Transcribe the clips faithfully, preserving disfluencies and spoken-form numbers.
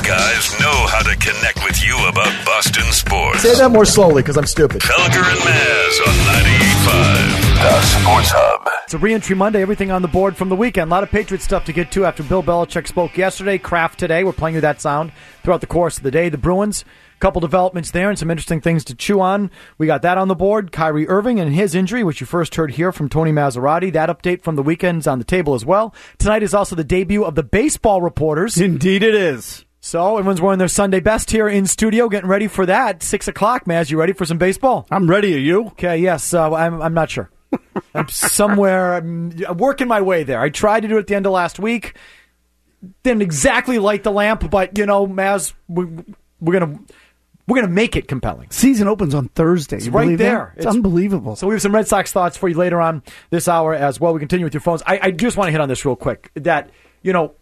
guys know how to connect with you about Boston sports. Say that more slowly, because I'm stupid. Felger and Maz on ninety-eight point five, the Sports Hub. It's a re-entry Monday, everything on the board from the weekend. A lot of Patriots stuff to get to after Bill Belichick spoke yesterday. Kraft today. We're playing you that sound throughout the course of the day. The Bruins, a couple developments there and some interesting things to chew on. We got that on the board. Kyrie Irving and his injury, which you first heard here from Tony Maserati. That update from the weekend's on the table as well. Tonight is also the debut of the baseball reporters. Indeed it is. So everyone's wearing their Sunday best here in studio, getting ready for that. Six o'clock, Maz. You ready for some baseball? I'm ready. Are you? Okay, yes. Uh, I'm, I'm not sure. I'm somewhere, I'm working my way there. I tried to do it at the end of last week. Didn't exactly light the lamp, but, you know, Maz, we, we're going to we're gonna make it compelling. Season opens on Thursday. It's you right there. That? It's, it's unbelievable. So we have some Red Sox thoughts for you later on this hour as well. We continue with your phones. I, I just want to hit on this real quick, that, you know,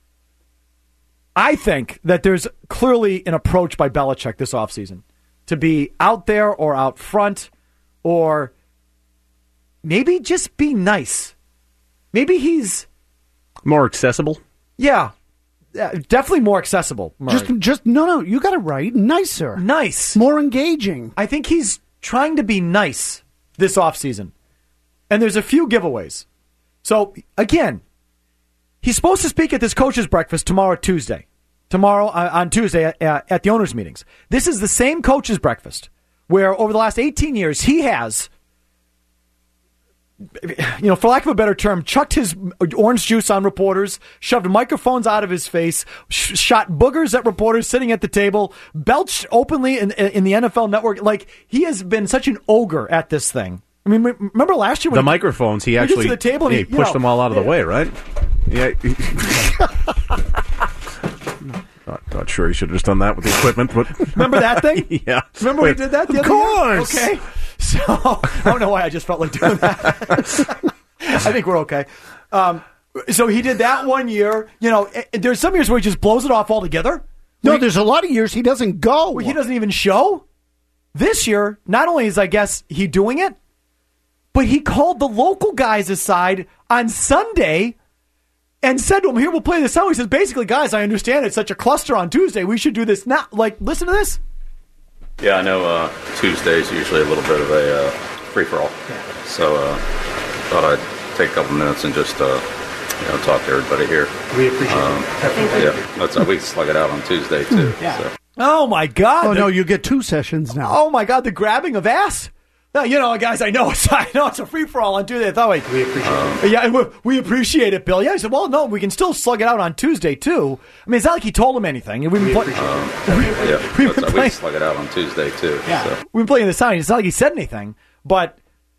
I think that there's clearly an approach by Belichick this offseason to be out there or out front or maybe just be nice. Maybe he's more accessible. Yeah, yeah definitely more accessible. Murray. Just, just no, no. You got it right. Nicer, nice, more engaging. I think he's trying to be nice this offseason. And there's a few giveaways. So again, he's supposed to speak at this coach's breakfast tomorrow, Tuesday. Tomorrow uh, on Tuesday at, uh, at the owners' meetings. This is the same coach's breakfast where over the last eighteen years he has, you know, for lack of a better term, chucked his orange juice on reporters, shoved microphones out of his face, sh- shot boogers at reporters sitting at the table, belched openly in, in the N F L Network. Like, he has been such an ogre at this thing. I mean, remember last year when the he, microphones? He he actually to the table and he, he, he pushed know, them all out of yeah. the way, right? Yeah. not, not sure he should have just done that with the equipment, but remember that thing? Yeah. Remember Wait, we did that the of other course. year? Okay. So I don't know why I just felt like doing that. I think we're okay. Um, so he did that one year. You know, there's some years where he just blows it off altogether. No, he, there's a lot of years he doesn't go. Where he doesn't even show. This year, not only is, I guess, he doing it, but he called the local guys aside on Sunday and said to them, here, we'll play this out. He says, basically, guys, I understand it's such a cluster on Tuesday. We should do this now. Like, listen to this. Yeah, I know uh, Tuesday's usually a little bit of a uh, free-for-all. So uh, thought I'd take a couple minutes and just uh, you know, talk to everybody here. We appreciate um, it. Yeah, that's, uh, we slug it out on Tuesday, too. Yeah. So. Oh, my God. Oh, the, no, you get two sessions now. Oh, my God, the grabbing of ass. Now, you know, guys, I know it's, I know it's a free-for-all on Tuesday. I thought, wait, we appreciate um, it. Yeah, we, we appreciate it, Bill. Yeah, he said, well, no, we can still slug it out on Tuesday, too. I mean, it's not like he told him anything. We've been playing. Um, we, yeah, we've been playing. We slug it out on Tuesday, too. Yeah, so. We've been playing this time. It's not like he said anything, but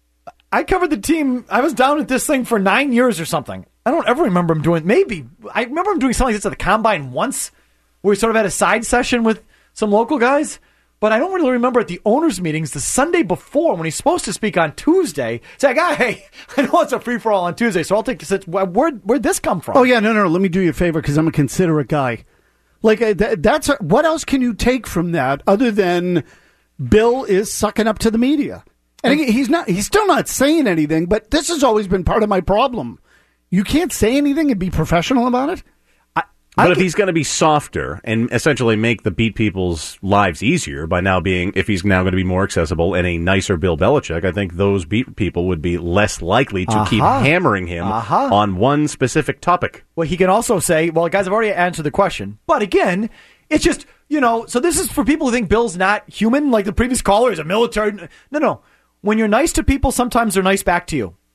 I covered the team. I was down at this thing for nine years or something. I don't ever remember him doing, maybe, I remember him doing something like this at the Combine once, where he sort of had a side session with some local guys. But I don't really remember at the owners' meetings the Sunday before when he's supposed to speak on Tuesday. Say, like, ah, hey, I know it's a free-for-all on Tuesday, so I'll take this. Where'd, where'd this come from? Oh, yeah, no, no, let me do you a favor because I'm a considerate guy. Like, uh, th- that's a, what else can you take from that other than Bill is sucking up to the media? And he, he's not. He's still not saying anything, but this has always been part of my problem. You can't say anything and be professional about it? But I if he's going to be softer and essentially make the beat people's lives easier by now being, if he's now going to be more accessible and a nicer Bill Belichick, I think those beat people would be less likely to uh-huh. keep hammering him uh-huh. on one specific topic. Well, he can also say, well, guys, I've already answered the question. But again, it's just, you know, so this is for people who think Bill's not human, like the previous caller is a military. No, no. When you're nice to people, sometimes they're nice back to you.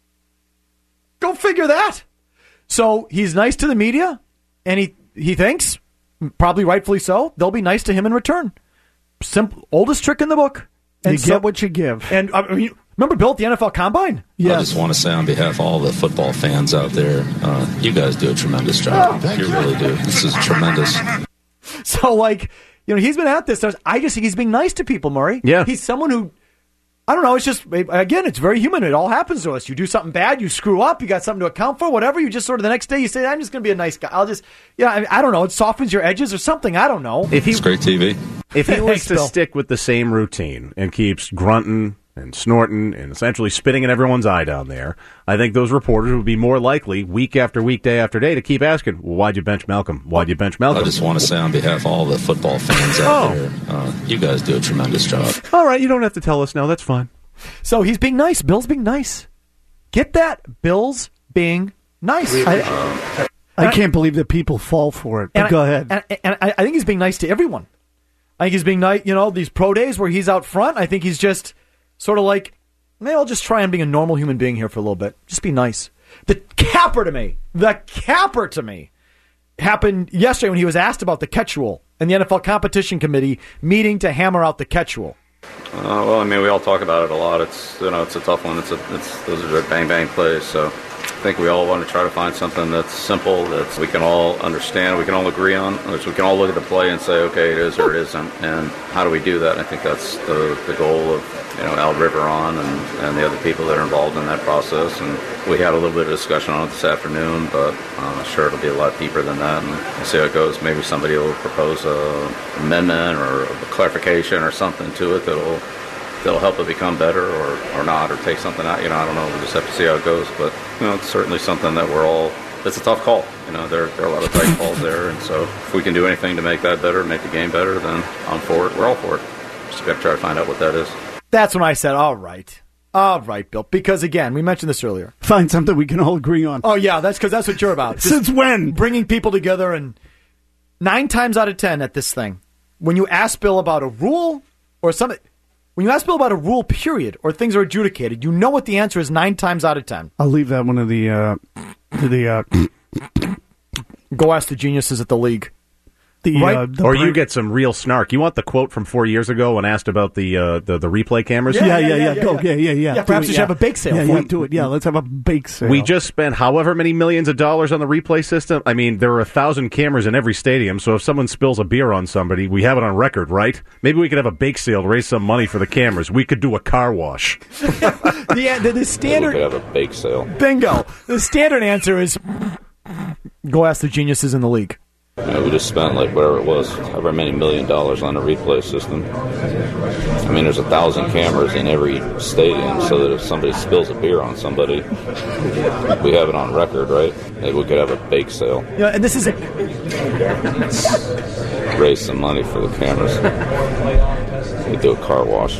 Go figure that. So he's nice to the media. And he, he thinks, probably rightfully so, they'll be nice to him in return. Simple, oldest trick in the book. And you so, get what you give. And I mean, remember Bill at the N F L Combine? Yes. I just want to say on behalf of all the football fans out there, uh, you guys do a tremendous job. Oh, you, you really do. This is tremendous. So, like, you know, he's been at this. I just think he's being nice to people, Murray. Yeah. He's someone who, I don't know, it's just, again, it's very human. It all happens to us. You do something bad, you screw up, you got something to account for, whatever. You just sort of the next day you say, I'm just going to be a nice guy. I'll just, yeah, I, mean, I don't know. It softens your edges or something. I don't know. If he, it's great T V. If he Thanks, wants to Bill. stick with the same routine and keeps grunting, and snorting and essentially spitting in everyone's eye down there, I think those reporters would be more likely week after week, day after day to keep asking, well, why'd you bench Malcolm? Why'd you bench Malcolm? I just want to say on behalf of all the football fans out Oh. there, uh, you guys do a tremendous job. All right, you don't have to tell us now. That's fine. So he's being nice. Bill's being nice. Get that? Bill's being nice. I, I can't believe that people fall for it. But And go I, ahead. And, and I, I think he's being nice to everyone. I think he's being nice. You know, these pro days where he's out front, I think he's just sort of like, maybe I'll just try on being a normal human being here for a little bit. Just be nice. The capper to me, the capper to me happened yesterday when he was asked about the catch rule and the N F L competition committee meeting to hammer out the catch rule. Uh, well, I mean, we all talk about it a lot. It's you know, it's a tough one. It's a, it's those are bang bang plays. So I think we all want to try to find something that's simple, that we can all understand, we can all agree on, which we can all look at the play and say, okay, it is or it isn't, and how do we do that? And I think that's the, the goal of you know Al Riveron and, and the other people that are involved in that process. And we had a little bit of discussion on it this afternoon, but I'm sure it'll be a lot deeper than that, and we'll see how it goes. Maybe somebody will propose a amendment or a clarification or something to it that'll that'll help it become better, or, or not, or take something out. You know, I don't know. We'll just have to see how it goes. But you know, it's certainly something that we're all. It's a tough call. You know, there, there are a lot of tight calls there, and so if we can do anything to make that better, make the game better, then I'm for it. We're all for it. Just got to try to find out what that is. That's when I said, all right. All right, Bill. Because, again, we mentioned this earlier. Find something we can all agree on. Oh, yeah, that's because that's what you're about. Just Since when? bringing people together, and nine times out of ten at this thing, when you ask Bill about a rule or something, when you ask Bill about a rule, period, or things are adjudicated, you know what the answer is nine times out of ten. I'll leave that one to the, uh, to the, uh, Go ask the geniuses at the league. the, Right. uh, the Or you break- get some real snark. You want the quote from four years ago when asked about the uh, the, the replay cameras? Yeah, yeah, yeah, yeah, yeah, Go, yeah. yeah, yeah, yeah. Yeah, Do perhaps it, we should have a bake sale Yeah, for yeah, it. do it. Yeah, let's have a bake sale. We just spent however many millions of dollars on the replay system. I mean, there are a thousand cameras in every stadium, so if someone spills a beer on somebody, we have it on record, right? Maybe we could have a bake sale to raise some money for the cameras. We could do a car wash. The, the, the Maybe we standard... could have a bake sale. Bingo. The standard answer is go ask the geniuses in the league. You know, we just spent like whatever it was, however many million dollars on a replay system. I mean, there's a thousand cameras in every stadium, so that if somebody spills a beer on somebody, we have it on record, right? Maybe we could have a bake sale, You know, and this is it. raise some money for the cameras. We do a car wash.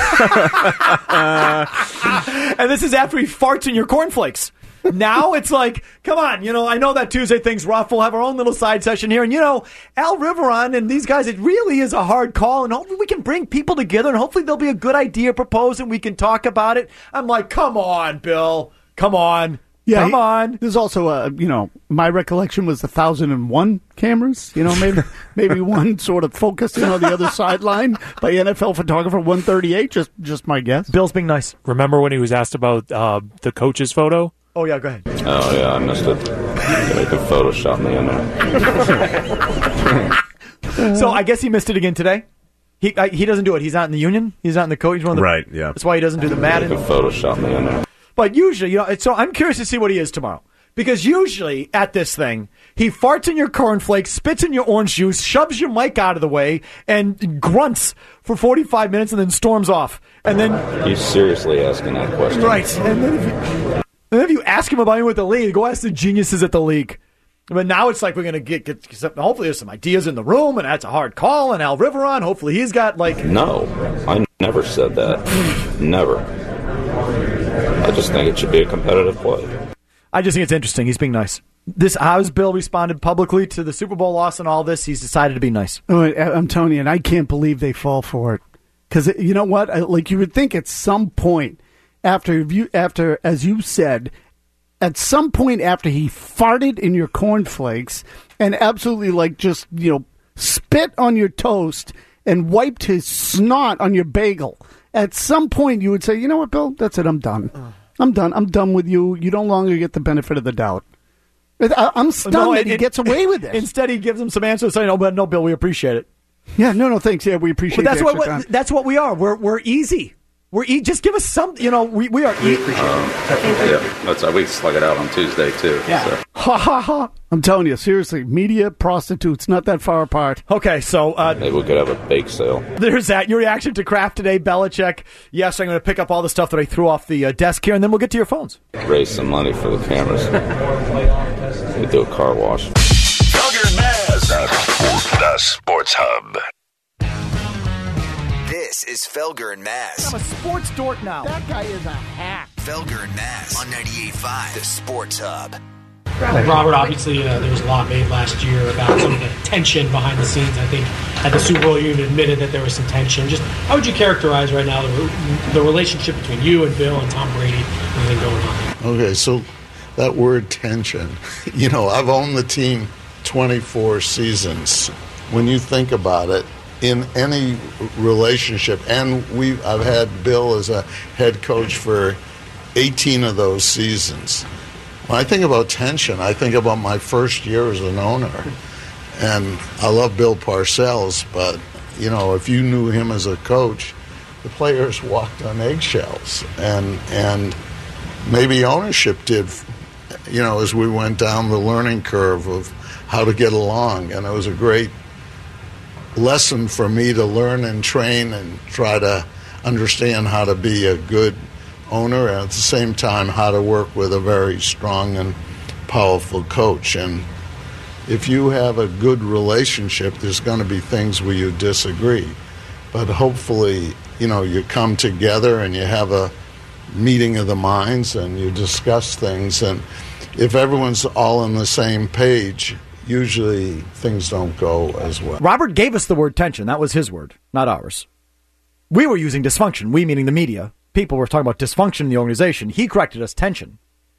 And this is after he farts in your cornflakes. Now it's like, come on, you know, I know that Tuesday thing's rough. We'll have our own little side session here. And, you know, Al Riveron and these guys, it really is a hard call. And hopefully we can bring people together and hopefully there'll be a good idea proposed and we can talk about it. I'm like, come on, Bill. Come on. Yeah, come he- on. There's also, uh, you know, my recollection was the thousand and one cameras. You know, maybe maybe one sort of focusing on the other sideline by N F L photographer one thirty-eight. Just just my guess. Bill's being nice. Remember when he was asked about uh, the coach's photo? Oh, yeah, go ahead. Oh, yeah, I missed it. They could Photoshop me in there. So I guess he missed it again today. He I, he doesn't do it. He's not in the union. He's not in the coach. He's one of the, Right, yeah. That's why he doesn't do the They Madden. could Photoshop me in there. But usually, you know, so I'm curious to see what he is tomorrow. Because usually at this thing, he farts in your cornflakes, spits in your orange juice, shoves your mic out of the way, and grunts for forty-five minutes and then storms off. And then, You seriously asking that question? right. And then if you, and then if you ask him about it with the league, go ask the geniuses at the league. But now it's like we're going to get, get some, hopefully there's some ideas in the room, and that's a hard call. And Al Riveron, hopefully he's got like... No, I never said that. Never. I just think it should be a competitive play. I just think it's interesting. He's being nice. This how's Bill responded publicly to the Super Bowl loss and all this. He's decided to be nice. Oh, I- I'm telling you, and I can't believe they fall for it. Because you know what? I, like you would think at some point after you, after as you said, at some point after he farted in your cornflakes and absolutely like just you know spit on your toast and wiped his snot on your bagel. At some point, you would say, you know what, Bill? That's it. I'm done. I'm done. I'm done with you. You no longer get the benefit of the doubt. I, I'm stunned No, that it- he it- gets away with this. Instead, he gives him some answers saying, "Oh, but no, Bill, we appreciate it." Yeah, no, no, thanks. Yeah, we appreciate But that's the what extra what- time. that's what we are. We're we're easy. We're eat, just give us some. You know, we we are. We, Um, yeah, that's uh, we slug it out on Tuesday too. Yeah. So. Ha ha ha! I'm telling you, seriously, media, prostitutes, not that far apart. Okay, so uh, Maybe we could have a bake sale. there's that. Your reaction to Kraft today, Belichick. Yes, I'm going to pick up all the stuff that I threw off the uh, desk here, and then we'll get to your phones. Raise some money for the cameras. We do a car wash. Felger and Maz, the Sports Hub. This is Felger and Maz. I'm a sports dork now. That guy is a hack. Felger and Maz on ninety-eight point five, the Sports Hub. Robert, obviously, uh, there was a lot made last year about some of the tension behind the scenes. I think at the Super Bowl, you even admitted that there was some tension. Just how would you characterize right now the, the relationship between you and Bill and Tom Brady, everything going on? Okay, so that word tension, you know, I've owned the team twenty-four seasons. When you think about it, in any relationship, and we I've had Bill as a head coach for eighteen of those seasons. When I think about tension, I think about my first year as an owner. And I love Bill Parcells, but, you know, if you knew him as a coach, the players walked on eggshells. And and maybe ownership did, you know, as we went down the learning curve of how to get along. And it was a great lesson for me to learn and train and try to understand how to be a good owner and at the same time how to work with a very strong and powerful coach. And if you have a good relationship, there's going to be things where you disagree. But hopefully, you know, you come together and you have a meeting of the minds and you discuss things. And if everyone's all on the same page, usually things don't go as well. Robert gave us the word tension. That was his word, not ours. We were using dysfunction. We meaning the media. People were talking about dysfunction in the organization. He corrected us tension.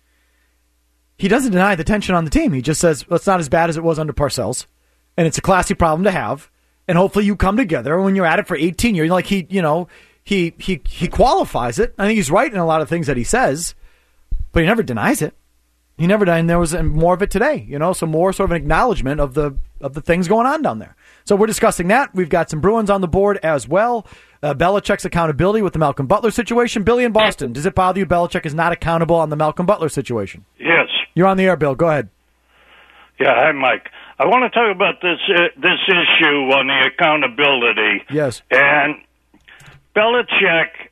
He doesn't deny the tension on the team. He just says, well, it's not as bad as it was under Parcells. And it's a classy problem to have. And hopefully you come together when you're at it for eighteen years. Like he, you know, he, he, he qualifies it. I think he's right in a lot of things that he says, but he never denies it. He never did, and there was more of it today, you know, so more sort of an acknowledgement of the of the things going on down there. So we're discussing that. We've got some Bruins on the board as well. Uh, Belichick's accountability with the Malcolm Butler situation. Billy in Boston, does it bother you Belichick is not accountable on the Malcolm Butler situation? Yes. You're on the air, Bill. Go ahead. Yeah, hi, Mike. I want to talk about this uh, this issue on the accountability. Yes. And Belichick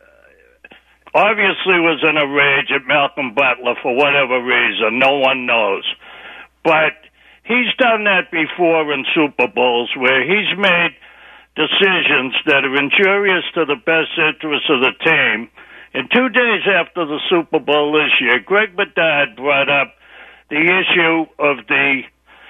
obviously was in a rage at Malcolm Butler for whatever reason. No one knows. But he's done that before in Super Bowls where he's made decisions that are injurious to the best interests of the team. And two days after the Super Bowl this year, Greg Bedard brought up the issue of the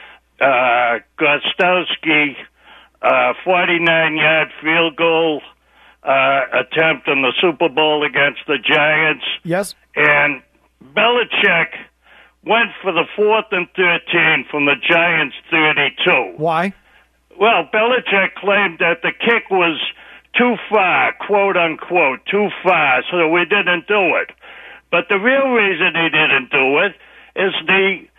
uh, Gostowski uh, forty-nine-yard field goal Uh, attempt in the Super Bowl against the Giants. Yes. And Belichick went for the fourth and thirteen from the Giants' thirty-two. Why? Well, Belichick claimed that the kick was too far, quote unquote, too far, so we didn't do it. But the real reason he didn't do it is the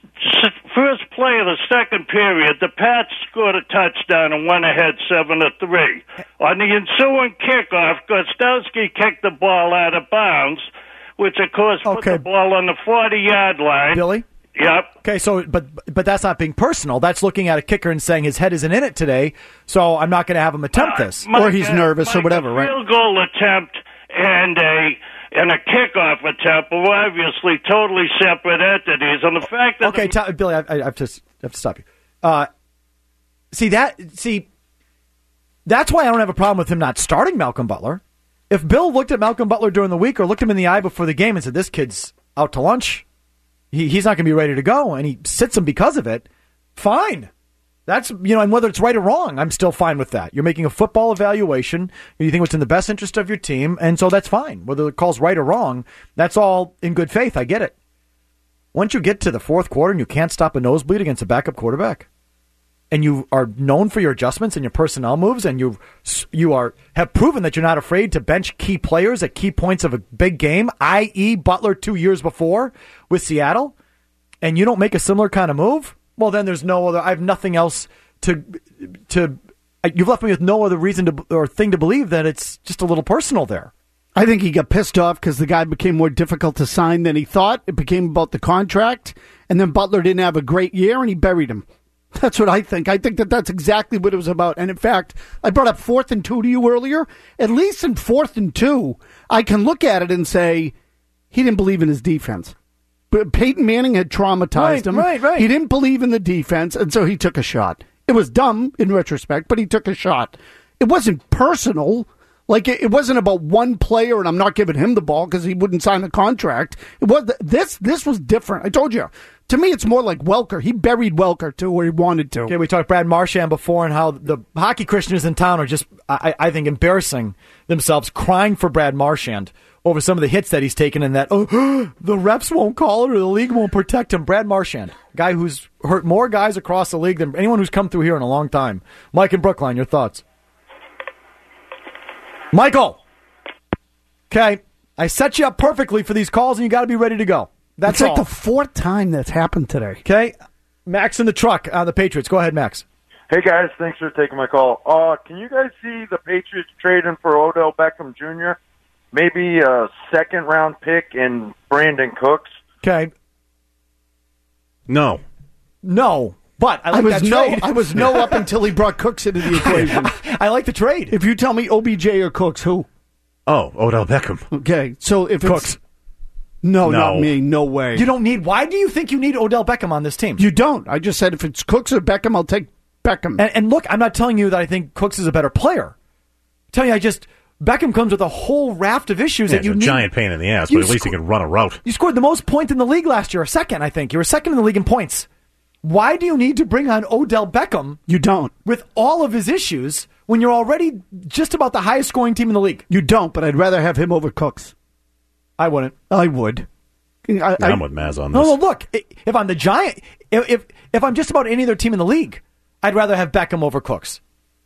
first play of the second period, the Pats scored a touchdown and went ahead seven to three. On the ensuing kickoff, Gostowski kicked the ball out of bounds, which of course put Okay. the ball on the forty-yard line. Billy? Yep. Okay, so but but that's not being personal. That's looking at a kicker and saying his head isn't in it today, so I'm not going to have him attempt this. Mike, Or he's uh, nervous or Mike, whatever, a right? Field goal attempt and a and a kickoff attempt are obviously totally separate entities. And the fact that Okay, the, t- Billy, I, I have to I have to stop you. Uh, see that? See, that's why I don't have a problem with him not starting Malcolm Butler. If Bill looked at Malcolm Butler during the week or looked him in the eye before the game and said, "This kid's out to lunch," he, he's not going to be ready to go, and he sits him because of it. Fine. That's, you know, and whether it's right or wrong, I'm still fine with that. You're making a football evaluation. You think what's in the best interest of your team, and so that's fine. Whether the call's right or wrong, that's all in good faith. I get it. Once you get to the fourth quarter and you can't stop a nosebleed against a backup quarterback, and you are known for your adjustments and your personnel moves, and you you are have proven that you're not afraid to bench key players at key points of a big game, that is. Butler two years before with Seattle, and you don't make a similar kind of move, well, then there's no other. I have nothing else to to. You've left me with no other reason to or thing to believe that it's just a little personal there. I think he got pissed off because the guy became more difficult to sign than he thought. It became about the contract, and then Butler didn't have a great year, and he buried him. That's what I think. I think that that's exactly what it was about. And in fact, I brought up fourth and two to you earlier. At least in fourth and two, I can look at it and say he didn't believe in his defense. But Peyton Manning had traumatized right, him. Right, right. He didn't believe in the defense, and so he took a shot. It was dumb in retrospect, but he took a shot. It wasn't personal. Like, it, it wasn't about one player, and I'm not giving him the ball because he wouldn't sign a contract. It was this. This was different. I told you. To me, it's more like Welker. He buried Welker, too, where he wanted to. Okay, we talked Brad Marchand before and how the hockey Christians in town are just, I, I think, embarrassing themselves, crying for Brad Marchand over some of the hits that he's taken and that, oh, the refs won't call it or the league won't protect him. Brad Marchand, guy who's hurt more guys across the league than anyone who's come through here in a long time. Mike in Brookline, your thoughts? Michael. Okay, I set you up perfectly for these calls, and you got to be ready to go. That's it's like all. the fourth time that's happened today. Okay, Max in the truck on the Patriots. Go ahead, Max. Hey, guys. Thanks for taking my call. Uh, can you guys see the Patriots trading for Odell Beckham Junior? Maybe a second-round pick and Brandon Cooks? Okay. No. No. But I like I was that no, trade. I was no up until he brought Cooks into the equation. I like the trade. If you tell me O B J or Cooks, who? Oh, Odell Beckham. Okay, so if Cooks. it's... No, No. not me. No way. You don't need... Why do you think you need Odell Beckham on this team? You don't. I just said if it's Cooks or Beckham, I'll take Beckham. And, and look, I'm not telling you that I think Cooks is a better player. I'm telling you, I just... Beckham comes with a whole raft of issues Yeah, that you it's a need. giant pain in the ass, You but at least sco- he can run a route. You scored the most points in the league last year, a second, I think. You were second in the league in points. Why do you need to bring on Odell Beckham? You don't. With all of his issues when you're already just about the highest scoring team in the league. You don't, but I'd rather have him over Cooks. I wouldn't. I would. I, Yeah, I, I'm with Maz on No, this. no, look. If I'm the Giant, if, if if I'm just about any other team in the league, I'd rather have Beckham over Cooks.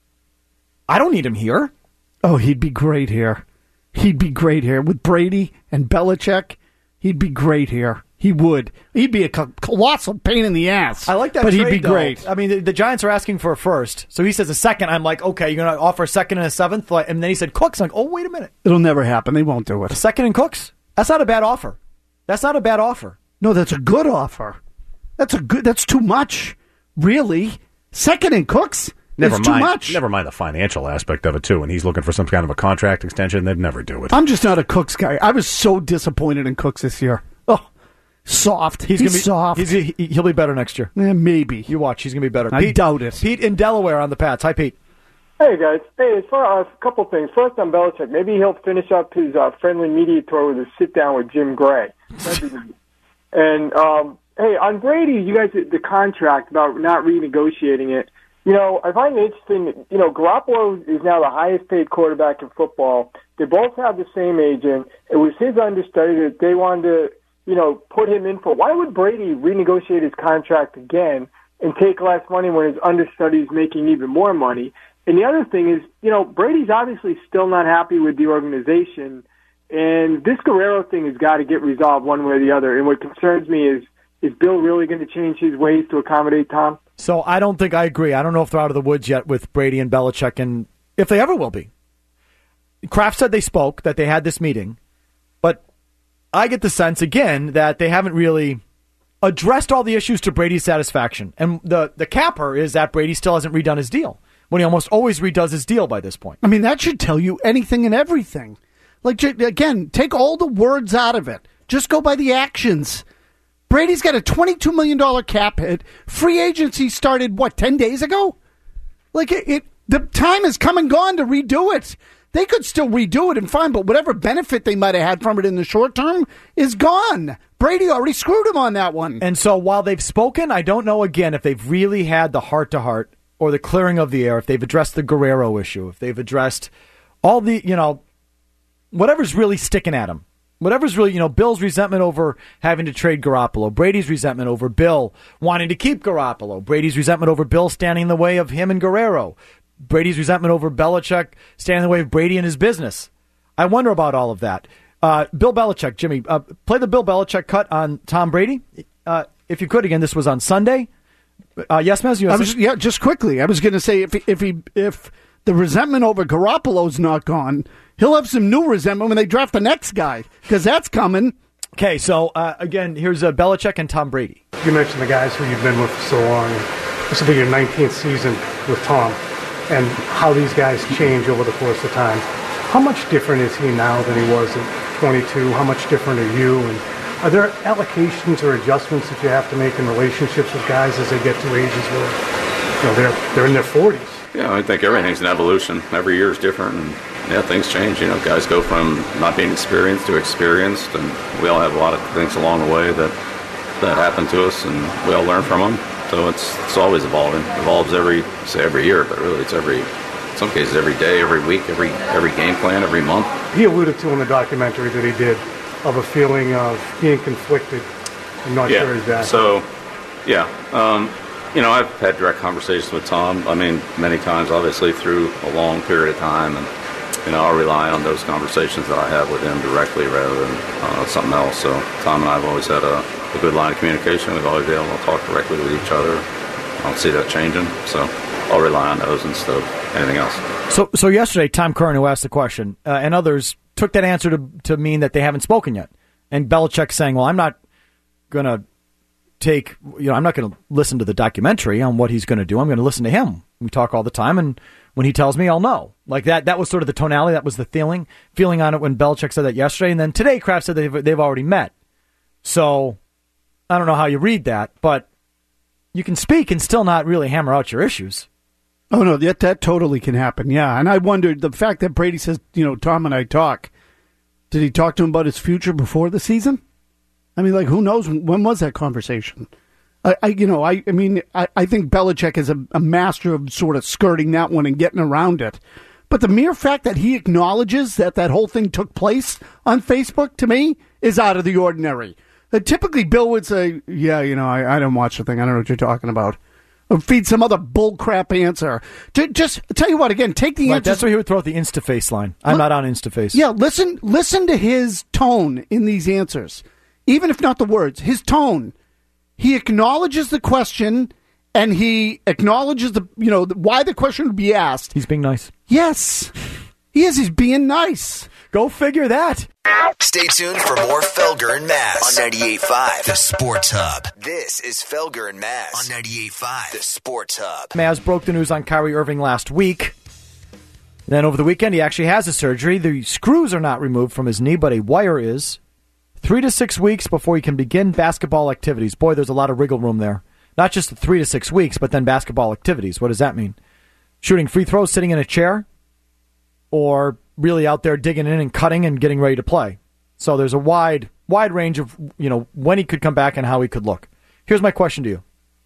I don't need him here. Oh, he'd be great here. He'd be great here. With Brady and Belichick, he'd be great here. He would. He'd be a co- colossal pain in the ass. I like that But trade, he'd be though. great. I mean, the, the Giants are asking for a first. So he says a second. I'm like, okay, you're going to offer a second and a seventh? Like, and then he said Cooks. I'm like, oh, wait a minute. It'll never happen. They won't do A it. second and Cooks? That's not a bad offer. That's not a bad offer. No, that's a good offer. That's a good. That's too much. Really? Second and Cooks? Never it's mind. too much. Never mind the financial aspect of it too. And he's looking for some kind of a contract extension. They'd never do it. I'm just not a Cooks guy. I was so disappointed in Cooks this year. Oh, soft. He's, He's, gonna be soft. He's, he, he'll be better next year. Eh, maybe. You watch. He's going to be better. I Pete, doubt it. Pete in Delaware on the Pats. Hi, Pete. Hey, guys. Hey, as far as a couple things. First on Belichick, maybe he'll finish up his uh, friendly media tour with a sit-down with Jim Gray. And, um, hey, on Brady, you guys, the contract about not renegotiating it, you know, I find it interesting that, you know, Garoppolo is now the highest-paid quarterback in football. They both have the same agent. It was his understudy that they wanted to, you know, put him in for. Why would Brady renegotiate his contract again and take less money when his understudy is making even more money? And the other thing is, you know, Brady's obviously still not happy with the organization, and this Guerrero thing has got to get resolved one way or the other. And what concerns me is, is Bill really going to change his ways to accommodate Tom? So I don't think I agree. I don't know if they're out of the woods yet with Brady and Belichick, and if they ever will be. Kraft said they spoke, that they had this meeting, but I get the sense, again, that they haven't really addressed all the issues to Brady's satisfaction. And the, the capper is that Brady still hasn't redone his deal, when he almost always redoes his deal by this point. I mean, that should tell you anything and everything. Like, j- again, take all the words out of it. Just go by the actions. Brady's got a twenty-two million dollars cap hit. Free agency started, what, ten days ago? Like, it, it, the time has come and gone to redo it. They could still redo it and fine, but whatever benefit they might have had from it in the short term is gone. Brady already screwed him on that one. And so while they've spoken, I don't know, again, if they've really had the heart-to-heart or the clearing of the air, if they've addressed the Guerrero issue, if they've addressed all the, you know, whatever's really sticking at them. Whatever's really, you know, Bill's resentment over having to trade Garoppolo, Brady's resentment over Bill wanting to keep Garoppolo, Brady's resentment over Bill standing in the way of him and Guerrero, Brady's resentment over Belichick standing in the way of Brady and his business. I wonder about all of that. Uh, Bill Belichick, Jimmy, uh, play the Bill Belichick cut on Tom Brady. Uh, if you could, again, this was on Sunday. Uh, yes, Mez, you I was, yeah, just quickly. I was going to say if he, if he if the resentment over Garoppolo's not gone. He'll have some new resentment when they draft the next guy, because that's coming. Okay, so uh, again, here's uh, Belichick and Tom Brady. You mentioned the guys who you've been with for so long. This will be your nineteenth season with Tom, and how these guys change over the course of time. How much different is he now than he was at twenty-two? How much different are you? And are there allocations or adjustments that you have to make in relationships with guys as they get to ages where, you know, they're they're in their forties? Yeah, I think everything's an evolution. Every year is different, and yeah, things change. You know, guys go from not being experienced to experienced, and we all have a lot of things along the way that that happen to us, and we all learn from them. So it's it's always evolving. It evolves every say every year, but really it's every in some cases every day, every week, every every game plan, every month. He alluded to in the documentary that he did of a feeling of being conflicted and not yeah. sure exactly. So, yeah. Um, You know, I've had direct conversations with Tom, I mean, many times, obviously, through a long period of time. And, you know, I'll rely on those conversations that I have with him directly rather than uh, something else. So Tom and I have always had a, a good line of communication. We've always been able to talk directly with each other. I don't see that changing. So I'll rely on those instead of anything else. So so yesterday, Tom Curran, who asked the question, uh, and others took that answer to, to mean that they haven't spoken yet. And Belichick saying, well, I'm not going to take, you know, I'm not going to listen to the documentary on what he's going to do. I'm going to listen to him. We talk all the time, and when he tells me, I'll know. Like that, that was sort of the tonality. That was the feeling, feeling on it when Belichick said that yesterday. And then today, Kraft said they've, they've already met. So I don't know how you read that, but you can speak and still not really hammer out your issues. Oh, no, that, that totally can happen, yeah. And I wondered, the fact that Brady says, you know, Tom and I talk, did he talk to him about his future before the season? I mean, like, who knows? When was that conversation? I, I you know, I, I mean, I, I think Belichick is a, a master of sort of skirting that one and getting around it. But the mere fact that he acknowledges that that whole thing took place on Facebook, to me, is out of the ordinary. Uh, typically, Bill would say, yeah, you know, I, I didn't watch the thing. I don't know what you're talking about. Or feed some other bullcrap answer. J- just tell you what, again, take the right, answer. That's where he would throw out the Instaface line. I'm L- not on Instaface. Yeah, listen, listen to his tone in these answers. Even if not the words, his tone. He acknowledges the question, and he acknowledges the, you know, why the question would be asked. He's being nice. Yes, he is. He's being nice. Go figure that. Stay tuned for more Felger and Mazz on ninety-eight point five, The Sports Hub. This is Felger and Mazz on ninety-eight point five, The Sports Hub. Mazz broke the news on Kyrie Irving last week. Then over the weekend, he actually has a surgery. The screws are not removed from his knee, but a wire is. Three to six weeks before he can begin basketball activities. Boy, there's a lot of wiggle room there. Not just the three to six weeks, but then basketball activities. What does that mean? Shooting free throws, sitting in a chair, or really out there digging in and cutting and getting ready to play. So there's a wide, wide range of, you know, when he could come back and how he could look. Here's my question to you.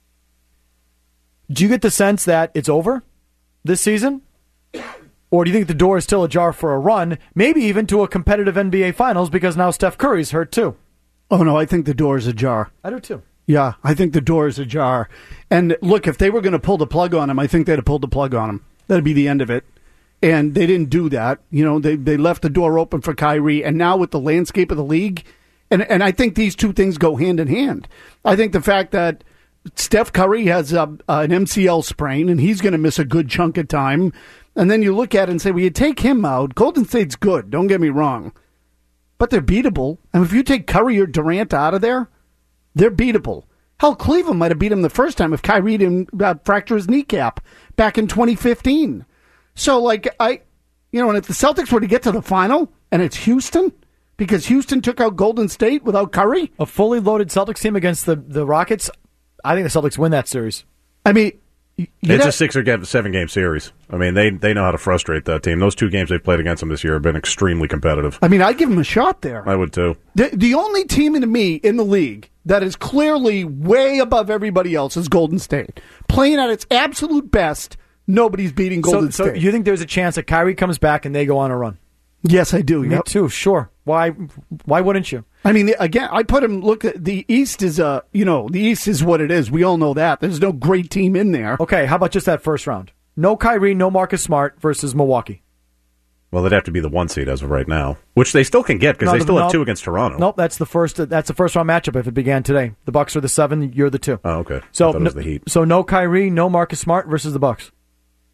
Do you get the sense that it's over this season? Or do you think the door is still ajar for a run, maybe even to a competitive N B A Finals, because now Steph Curry's hurt too? Oh, no, I think the door is ajar. I do too. Yeah, I think the door is ajar. And look, if they were going to pull the plug on him, I think they'd have pulled the plug on him. That'd be the end of it. And they didn't do that. You know, they they left the door open for Kyrie. And now with the landscape of the league, and, and I think these two things go hand in hand. I think the fact that Steph Curry has a, an M C L sprain, and he's going to miss a good chunk of time. And then you look at it and say, well, you take him out. Golden State's good, don't get me wrong. But they're beatable. And if you take Curry or Durant out of there, they're beatable. Hell, Cleveland might have beat him the first time if Kyrie didn't uh, fracture his kneecap back in twenty fifteen. So, like, I, you know, and if the Celtics were to get to the final, and it's Houston, because Houston took out Golden State without Curry. A fully loaded Celtics team against the, the Rockets, I think the Celtics win that series. I mean, You it's know, a six or seven game series. I mean, they they know how to frustrate that team. Those two games they've played against them this year have been extremely competitive. I mean, I'd give them a shot there. I would too. The, the only team in me in the league that is clearly way above everybody else is Golden State. Playing at its absolute best, nobody's beating Golden so, State. So you think there's a chance that Kyrie comes back and they go on a run? Yes, I do. Me yep. too, sure. Why Why wouldn't you? I mean, again, I put him, look, the East is, uh, you know, the East is what it is. We all know that. There's no great team in there. Okay, how about just that first round? No Kyrie, no Marcus Smart versus Milwaukee. Well, they'd have to be the one seed as of right now, which they still can get because no, they still no, have two against Toronto. Nope, that's the first. That's the first round matchup if it began today. The Bucks are the seven, you're the two. Oh, okay. So, I thought it was the Heat. So no Kyrie, no Marcus Smart versus the Bucks.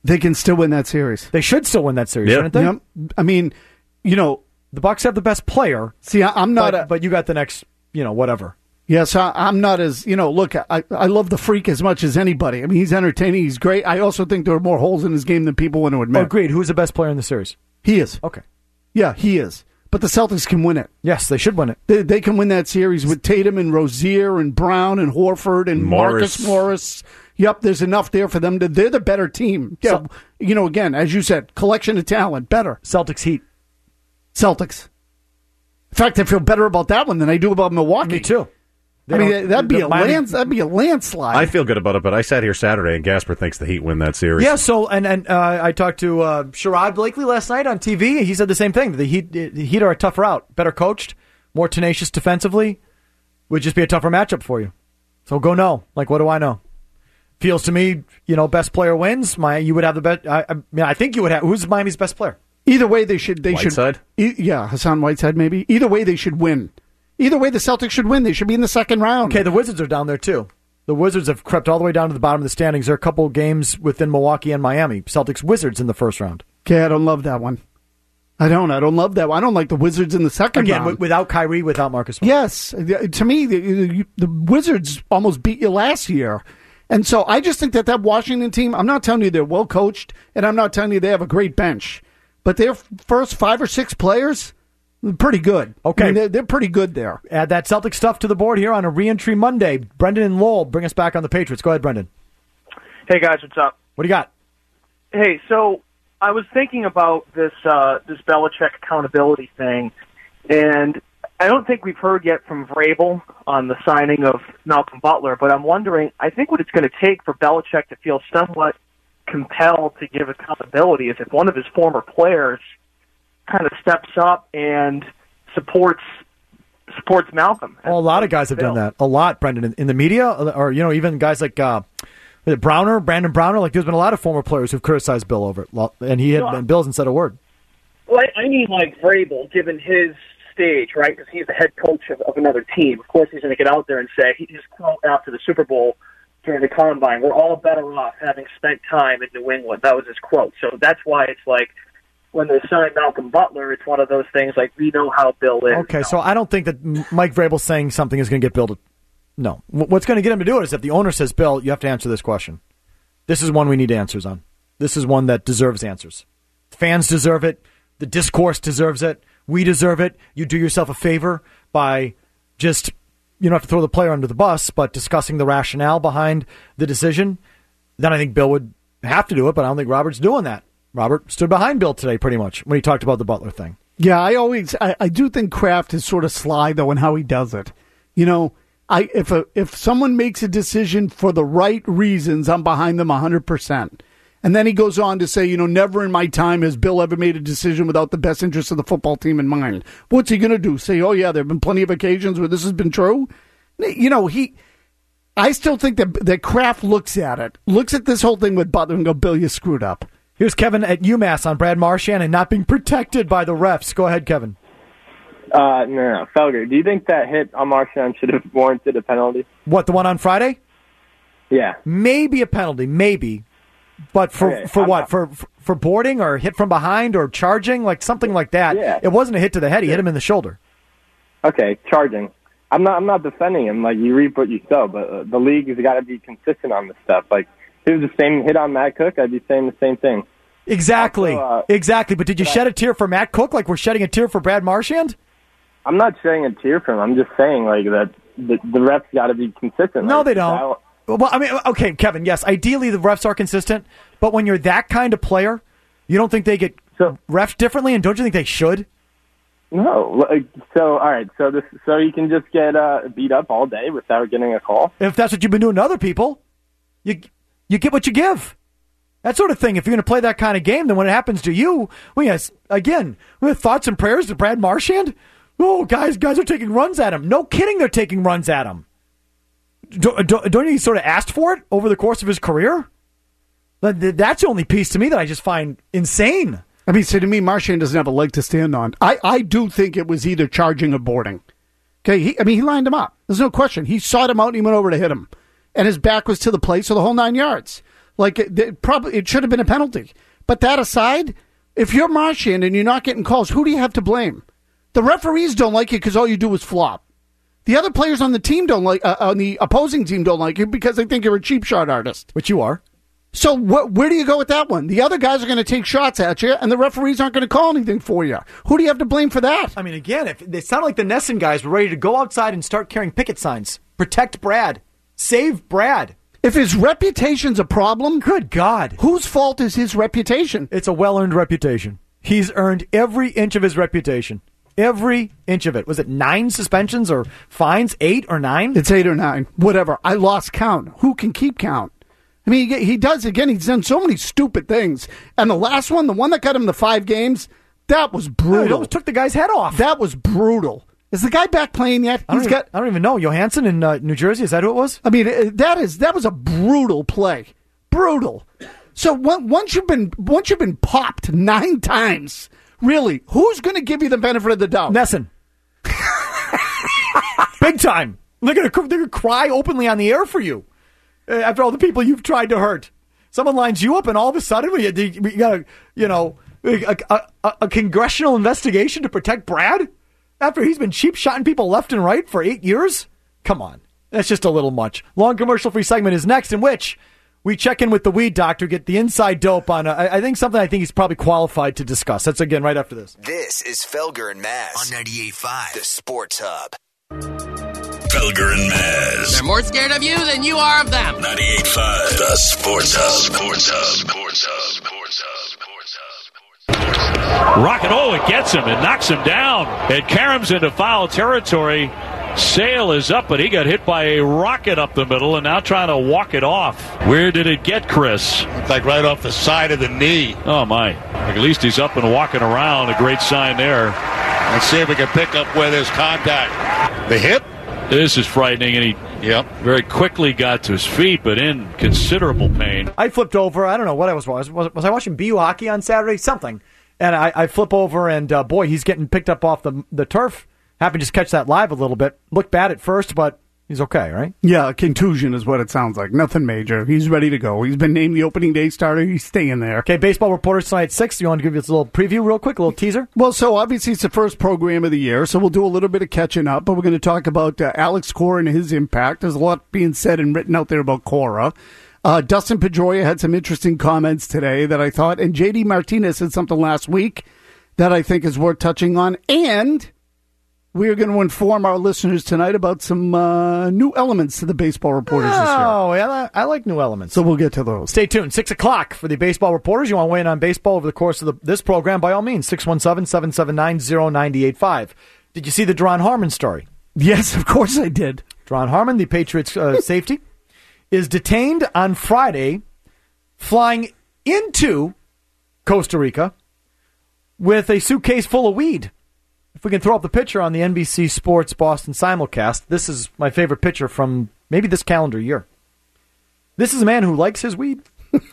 They can still win that series. They should still win that series, Yeah. shouldn't they? Yep. I mean, you know, the Bucks have the best player. See, I, I'm not, but, a, but you got the next, you know, whatever. Yes, I, I'm not as, you know, look, I, I love the Freak as much as anybody. I mean, he's entertaining. He's great. I also think there are more holes in his game than people want to admit. Oh, agreed. Who's the best player in the series? He is. Okay. Yeah, he is. But the Celtics can win it. Yes, they should win it. They, they can win that series with Tatum and Rozier and Brown and Horford and Morris. Marcus Morris. Yep, there's enough there for them to. They're the better team. Yeah, So- you know, again, as you said, collection of talent, better. Celtics Heat. Celtics. In fact, I feel better about that one than I do about Milwaukee. Me too. I mean, that'd be a Miami- lands, that'd be a landslide. I feel good about it, but I sat here Saturday and Gasper thinks the Heat win that series. Yeah, so, and, and uh, I talked to uh, Sherrod Blakely last night on T V. He said the same thing. The Heat, the Heat are a tougher out. Better coached, more tenacious defensively. Would just be a tougher matchup for you. So go no. Like, what do I know? Feels to me, you know, best player wins. My, You would have the best. I, I mean, I think you would have. Who's Miami's best player? Either way, they should. They Whiteside? should. E- yeah, Hassan Whiteside, maybe. Either way, they should win. Either way, the Celtics should win. They should be in the second round. Okay, the Wizards are down there, too. The Wizards have crept all the way down to the bottom of the standings. There are a couple games within Milwaukee and Miami. Celtics Wizards in the first round. Okay, I don't love that one. I don't. I don't love that one. I don't like the Wizards in the second Again, round. w- without Kyrie, without Marcus Smart. Yes. To me, the, the Wizards almost beat you last year. And so I just think that that Washington team, I'm not telling you they're well coached, and I'm not telling you they have a great bench. But their first five or six players, pretty good. Okay. I mean, they're, they're pretty good there. Add that Celtic stuff to the board here on a reentry Monday. Brendan and Lowell bring us back on the Patriots. Go ahead, Brendan. Hey guys, what's up? What do you got? Hey, so I was thinking about this uh, this Belichick accountability thing, and I don't think we've heard yet from Vrabel on the signing of Malcolm Butler. But I'm wondering, I think what it's going to take for Belichick to feel somewhat compelled to give accountability is if one of his former players kind of steps up and supports supports Malcolm. Oh, a lot of guys have done that. A lot, Brendan, in, in the media, or you know, even guys like uh, was it Browner, Brandon Browner. Like, there's been a lot of former players who've criticized Bill over it, Well, and he had No, I- Bill hasn't said a word. Well, I, I mean, like Vrabel, given his stage, right? Because he's the head coach of, of another team. Of course, he's going to get out there and say his quote after the Super Bowl during the Combine: "We're all better off having spent time in New England." That was his quote. So that's why it's like when they signed Malcolm Butler, it's one of those things like we know how Bill is. Okay, so I don't think that M- Mike Vrabel saying something is going to get Bill to. No, W- what's going to get him to do it is if the owner says, "Bill, you have to answer this question. This is one we need answers on. This is one that deserves answers. Fans deserve it. The discourse deserves it. We deserve it. You do yourself a favor by just, you don't have to throw the player under the bus, but discussing the rationale behind the decision." Then I think Bill would have to do it, but I don't think Robert's doing that. Robert stood behind Bill today pretty much when he talked about the Butler thing. Yeah, I always, I, I do think Kraft is sort of sly though in how he does it. You know, I if a, if someone makes a decision for the right reasons, I'm behind them one hundred percent. And then he goes on to say, you know, never in my time has Bill ever made a decision without the best interest of the football team in mind. What's he going to do? Say, oh, yeah, there have been plenty of occasions where this has been true? You know, he, I still think that, that Kraft looks at it, looks at this whole thing with Butler and go, Bill, you screwed up. Here's Kevin at UMass on Brad Marchand and not being protected by the refs. Go ahead, Kevin. Uh, no, no, Felger, do you think that hit on Marchand should have warranted a penalty? What, the one on Friday? Yeah. Maybe a penalty, maybe. But for Okay, for I'm what? not- For for boarding or hit from behind or charging? Like something like that. Yeah. It wasn't a hit to the head. He hit him in the shoulder. Okay, charging. I'm not. I'm not defending him. Like you reap what you sow, but uh, the league has got to be consistent on this stuff. Like if it was the same hit on Matt Cook, I'd be saying the same thing. Exactly. Also, uh, exactly. But did you shed a tear for Matt Cook like we're shedding a tear for Brad Marchand? I'm not shedding a tear for him. I'm just saying like that the, the refs got to be consistent. No, Like, they don't. Well, I mean, okay, Kevin, yes, ideally the refs are consistent, but when you're that kind of player, you don't think they get so, refs differently, and don't you think they should? No. Like, so all right. So this. So you can just get uh, beat up all day without getting a call. If that's what you've been doing to other people, you you get what you give. That sort of thing. If you're going to play that kind of game, then when it happens to you, well, yes, again, we have thoughts and prayers to Brad Marchand. Oh, guys, guys are taking runs at him. No kidding, they're taking runs at him. Don't, don't, don't you sort of asked for it over the course of his career? That- That's the only piece to me that I just find insane. I mean, so to me, Marchand doesn't have a leg to stand on. I, I do think it was either charging or boarding. Okay, he, I mean, he lined him up. There's no question. He sought him out and he went over to hit him. And his back was to the plate, so the whole nine yards. Like, it, it probably it should have been a penalty. But that aside, if you're Marchand and you're not getting calls, who do you have to blame? The referees don't like it because all you do is flop. The other players on the team don't like, uh, on the opposing team don't like you because they think you're a cheap shot artist. Which you are. So wh- where do you go with that one? The other guys are going to take shots at you, and the referees aren't going to call anything for you. Who do you have to blame for that? I mean, again, if they sound like the Nesson guys were ready to go outside and start carrying picket signs. Protect Brad. Save Brad. If his reputation's a problem, good God, whose fault is his reputation? It's a well-earned reputation. He's earned every inch of his reputation. Every inch of it. Was it nine suspensions or fines? Eight or nine? It's eight or nine. Whatever. I lost count. Who can keep count? I mean, he, he does, again, he's done so many stupid things. And the last one, the one that got him the five games, that was brutal. No, he almost took the guy's head off. That was brutal. Is the guy back playing yet? I don't, He's even, got. I don't even know. Johansson in uh, New Jersey, is that who it was? I mean, uh, that is that was a brutal play. Brutal. So when, once you've been once you've been popped nine times, really, who's going to give you the benefit of the doubt? Nesson. Big time. They're going to they're gonna cry openly on the air for you uh, after all the people you've tried to hurt. Someone lines you up, and all of a sudden we, we got a you know a, a, a, a congressional investigation to protect Brad after he's been cheap shotting people left and right for eight years. Come on, that's just a little much. Long commercial free segment is next, in which we check in with the weed doctor, get the inside dope on, uh, I think, something I think he's probably qualified to discuss. That's, again, right after this. This is Felger and Maz on ninety-eight point five, the Sports Hub. Felger and Maz. They're more scared of you than you are of them. ninety-eight point five, the Sports Hub. Sports Hub. Sports Hub. Sports Hub. Rocket, oh, it gets him. It knocks him down. And Karam's into foul territory. Sale is up, but he got hit by a rocket up the middle and now trying to walk it off. Where did it get, Chris? Looked like right off the side of the knee. Oh, my. At least he's up and walking around. A great sign there. Let's see if we can pick up where there's contact. The hip? This is frightening, and he yep. very quickly got to his feet, but in considerable pain. I flipped over. I don't know what I was watching. Was, was I watching B U hockey on Saturday? Something. And I, I flip over, and uh, boy, he's getting picked up off the the turf. Happened to just catch that live a little bit. Looked bad at first, but he's okay, right? Yeah, a contusion is what it sounds like. Nothing major. He's ready to go. He's been named the opening day starter. He's staying there. Okay, baseball reporters tonight at six. You want to give us a little preview real quick, a little teaser? Well, so obviously it's the first program of the year, so we'll do a little bit of catching up, but we're going to talk about uh, Alex Cora and his impact. There's a lot being said and written out there about Cora. Uh, Dustin Pedroia had some interesting comments today that I thought, and J D Martinez said something last week that I think is worth touching on, and we're going to inform our listeners tonight about some uh, new elements to the baseball reporters oh, this year. Oh, yeah, I like new elements. So we'll get to those. Stay tuned. Six o'clock for the baseball reporters. You want to weigh in on baseball over the course of the, this program, by all means, six one seven, seven seven nine, zero nine eight five. Did you see the Dron Harmon story? Yes, of course I did. Dron Harmon, the Patriots uh, safety, is detained on Friday flying into Costa Rica with a suitcase full of weed. If we can throw up the picture on the N B C Sports Boston simulcast, this is my favorite picture from maybe this calendar year. This is a man who likes his weed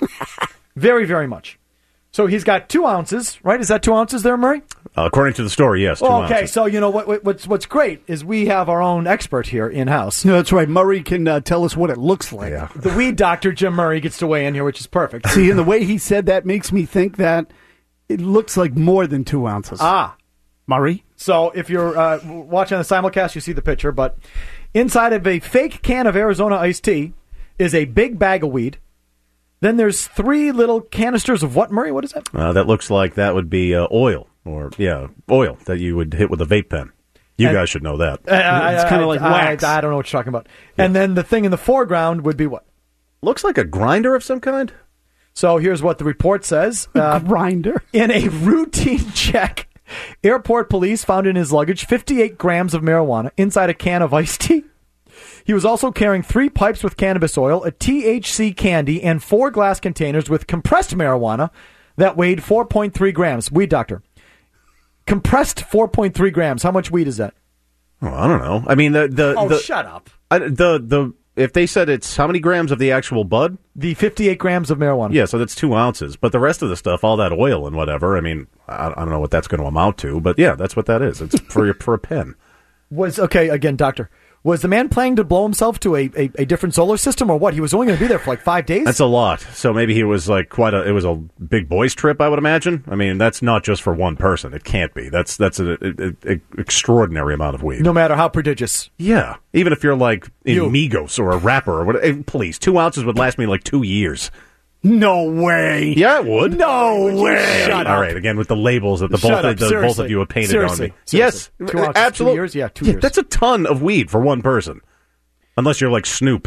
very, very much. So he's got two ounces, right? Is that two ounces there, Murray? Uh, according to the story, yes, two oh, okay, ounces. so you know what, what's what's great is we have our own expert here in-house. No, that's right. Murray can uh, tell us what it looks like. Yeah. The weed doctor, Jim Murray, gets to weigh in here, which is perfect. See, and the way he said that makes me think that it looks like more than two ounces. Ah. Murray? So if you're uh, watching the simulcast, you see the picture, but inside of a fake can of Arizona iced tea is a big bag of weed. Then there's three little canisters of what, Murray? What is that? Uh, that looks like that would be uh, oil, or, yeah, oil that you would hit with a vape pen. You and, guys should know that. Uh, it's kind of like wax. I, I don't know what you're talking about. Yeah. And then the thing in the foreground would be what? Looks like a grinder of some kind. So here's what the report says. Uh, grinder? In a routine check, airport police found in his luggage fifty-eight grams of marijuana inside a can of iced tea. He was also carrying three pipes with cannabis oil, a T H C candy, and four glass containers with compressed marijuana that weighed four point three grams. Weed doctor. Compressed four point three grams. How much weed is that? Oh, I don't know. I mean, the... the oh, the, shut up. I, the, the, if they said it's how many grams of the actual bud? The fifty-eight grams of marijuana. Yeah, so that's two ounces. But the rest of the stuff, all that oil and whatever, I mean, I, I don't know what that's going to amount to. But yeah, that's what that is. It's for, for a pen. Was, okay, again, doctor. Was the man planning to blow himself to a, a, a different solar system or what? He was only going to be there for like five days? That's a lot. So maybe he was like quite a, it was a big boys trip, I would imagine. I mean, that's not just for one person. It can't be. That's that's an extraordinary amount of weed. No matter how prodigious. Yeah. Even if you're like in You. Migos or a rapper or whatever. Please, two ounces would last me like two years. No way. Yeah, it would. No way. Shut All up. right, again with the labels that the Shut both up. of, the, both Seriously. of you have painted Seriously. on me. Seriously. Yes, Two ounces, two absolutely. years? Yeah, two Yeah, years. That's a ton of weed for one person, unless you're like Snoop.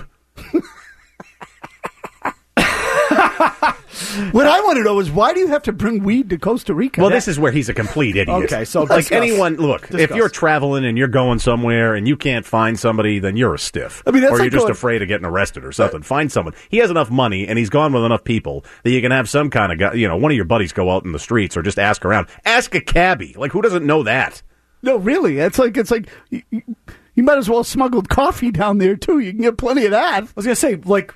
What I want to know is why do you have to bring weed to Costa Rica? Well, That- this is where he's a complete idiot. Okay, so like discuss. anyone, look, if Discuss. you're traveling and you're going somewhere and you can't find somebody, then you're a stiff. I mean, that's or you're like just going- afraid of getting arrested or something. Find someone. He has enough money and he's gone with enough people that you can have some kind of guy, you know, one of your buddies go out in the streets or just ask around. Ask a cabbie. Like, who doesn't know that? No, really. It's like it's like you, you- you might as well have smuggled coffee down there too. You can get plenty of that. I was going to say, like,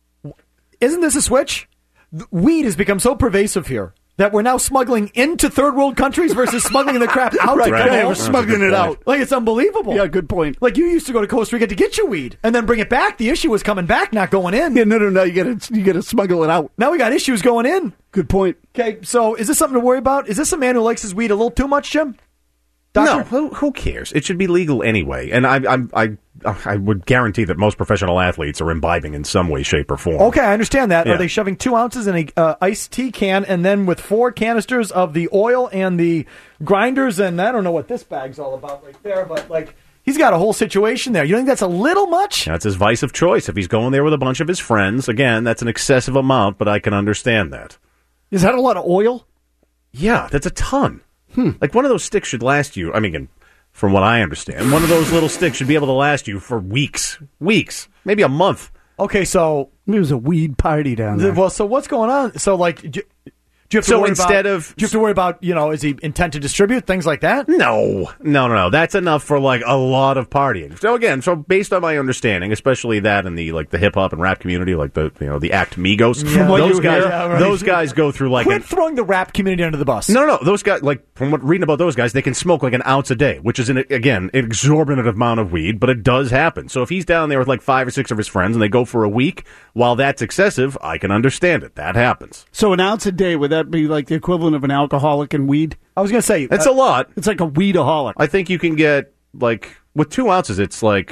isn't this a switch? The weed has become so pervasive here that we're now smuggling into third world countries versus smuggling the crap out Right, to right. come Yeah, home. we're smuggling it out. Like, it's unbelievable. Yeah, good point. Like, you used to go to Costa Rica to get your weed and then bring it back. The issue was coming back, not going in. Yeah, no, no, no. You got to you got to smuggle it out. Now we got issues going in. Good point. Okay, so is this something to worry about? Is this a man who likes his weed a little too much, Jim? Doctor? No, who, who cares? It should be legal anyway. And I, I, I, I would guarantee that most professional athletes are imbibing in some way, shape, or form. Okay, I understand that. Yeah. Are they shoving two ounces in a uh, iced tea can and then with four canisters of the oil and the grinders? And I don't know what this bag's all about right there, but like he's got a whole situation there. You don't think that's a little much? That's his vice of choice. If he's going there with a bunch of his friends, again, that's an excessive amount, but I can understand that. Is that a lot of oil? Yeah, that's a ton. Hmm. Like one of those sticks should last you, I mean, from what I understand, one of those little sticks should be able to last you for weeks. Weeks. Maybe a month. Okay, so it was a weed party down there. Well, so what's going on? So like, do you, do you have to So worry instead about, of- do you have to worry about you know is he intent to distribute things like that? No, no, no, no. That's enough for like a lot of partying. So again, so based on my understanding, especially that in the like the hip hop and rap community, like the you know the act Migos, From what those you guys, hear, yeah, right. those guys go through like Quit an, throwing the rap community under the bus. no, no, no. Those guys, like from what reading about those guys, they can smoke like an ounce a day, which is an again an exorbitant amount of weed, but it does happen. So if he's down there with like five or six of his friends and they go for a week, while that's excessive, I can understand it. That happens. So an ounce a day, would that be like the equivalent of an alcoholic and weed? I was going to say That's uh, a lot. It's like a weedaholic. I think you can get like with two ounces. It's like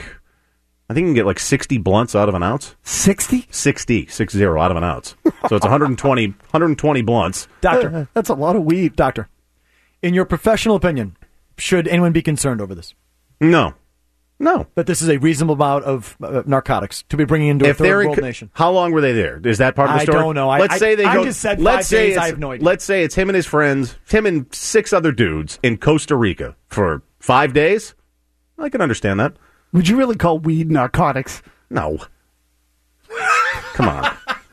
I think you can get like sixty blunts out of an ounce. Sixty? Sixty, six zero out of an ounce. So it's one hundred twenty, one hundred twenty blunts. Doctor. Uh, that's a lot of weed. Doctor, in your professional opinion, should anyone be concerned over this? No, no. That this is a reasonable amount of uh, narcotics to be bringing into If a they're third in, world co- nation. how long were they there? Is that part of the I story? don't know. I- let's I- say they I go. just said let's five say days. it's- I have no idea. Let's say it's him and his friends, him and six other dudes in Costa Rica for five days. I can understand that. Would you really call weed narcotics? No. Come on.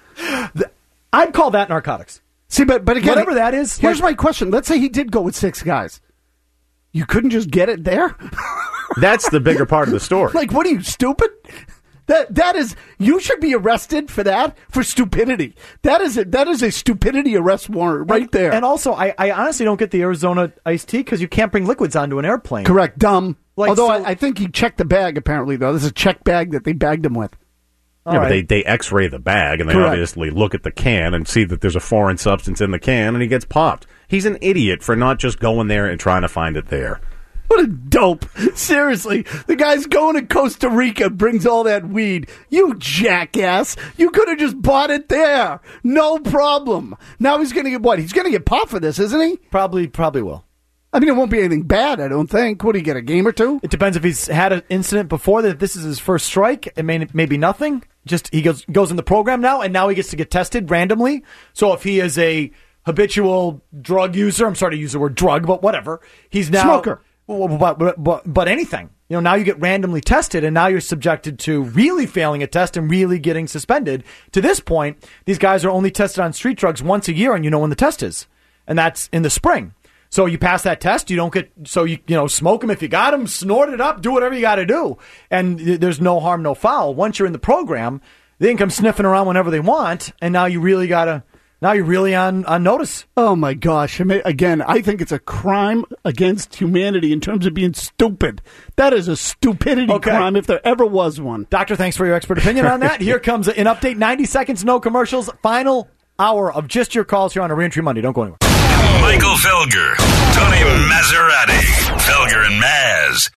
I'd call that narcotics. See, but but again, Whatever that is, Here's like- my question. Let's say he did go with six guys. You couldn't just get it there? That's the bigger part of the story. Like, what are you, stupid? That that is, you should be arrested for that, for stupidity. That is a, that is a stupidity arrest warrant right there. And also, I, I honestly don't get the Arizona iced tea because you can't bring liquids onto an airplane. Correct, dumb. Like, Although so- I, I think he checked the bag. Apparently, though, this is a check bag that they bagged him with. Yeah, but they, they x-ray the bag, and they Correct. obviously look at the can and see that there's a foreign substance in the can, and he gets popped. He's an idiot for not just going there and trying to find it there. What a dope. Seriously, the guy's going to Costa Rica, brings all that weed. You jackass. You could have just bought it there. No problem. Now he's going to get what? He's going to get popped for this, isn't he? Probably, probably will. I mean, it won't be anything bad, I don't think. What, do you get, a game or two? It depends if he's had an incident before that. If this is his first strike, it may maybe nothing. Just he goes goes in the program now, and now he gets to get tested randomly. So if he is a habitual drug user, I'm sorry to use the word drug, but whatever, he's now Smoker. But, but, but, but anything. You know, now you get randomly tested, and now you're subjected to really failing a test and really getting suspended. To this point, these guys are only tested on street drugs once a year, and you know when the test is, and that's in the spring. So you pass that test, you don't get, so you, you know, smoke them if you got them, snort it up, do whatever you got to do. And th- there's no harm, no foul. Once you're in the program, they can come sniffing around whenever they want, and now you really got to Now you're really on, on notice. Oh, my gosh. I mean, again, I think it's a crime against humanity in terms of being stupid. That is a stupidity Okay. crime if there ever was one. Doctor, thanks for your expert opinion on that. Here comes an update. ninety seconds, no commercials. Final hour of just your calls here on a Reentry Monday. Don't go anywhere. Michael Felger, Tony Maserati, Felger and Maz.